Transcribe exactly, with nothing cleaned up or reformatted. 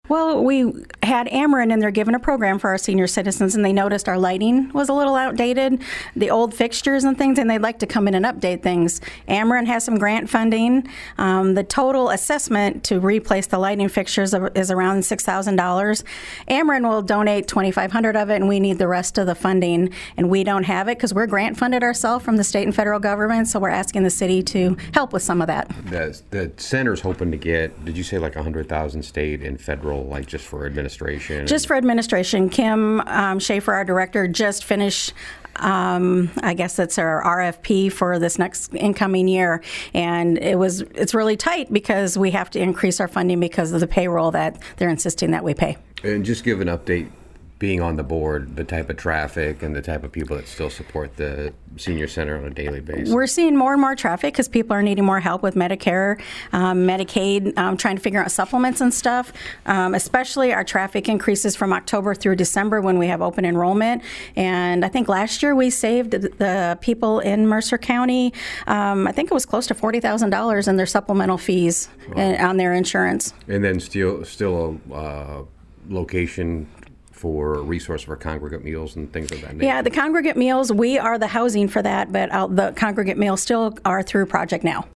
Well, we had Ameren, and they're giving a program for our senior citizens, and they noticed our lighting was a little outdated, the old fixtures and things, and they'd like to come in and update things. Ameren has some grant funding. Um, the total assessment to replace the lighting fixtures is around six thousand dollars. Ameren will donate twenty-five hundred dollars of it, and we need the rest of the funding, and we don't have it because we're grant funded ourselves from the state and federal government, so we're asking the city to help with some of that. The, the center's hoping to get, did you say like one hundred thousand state and federal, like just for administration? Just for administration. Kim um, Schaefer, our director, just finished, um, I guess it's our R F P for this next incoming year, and it was it's really tight because we have to increase our funding because of the payroll that they're insisting that we pay. And just give an update, being on the board, the type of traffic and the type of people that still support the senior center on a daily basis. We're seeing more and more traffic because people are needing more help with Medicare, um, Medicaid, um, trying to figure out supplements and stuff. Um, especially our traffic increases from October through December when we have open enrollment. And I think last year we saved the people in Mercer County, um, I think it was close to forty thousand dollars in their supplemental fees wow. in, on their insurance. And then still, still a uh, location for a resource for congregate meals and things of that nature? Yeah, the congregate meals, we are the housing for that, but uh, the congregate meals still are through Project Now.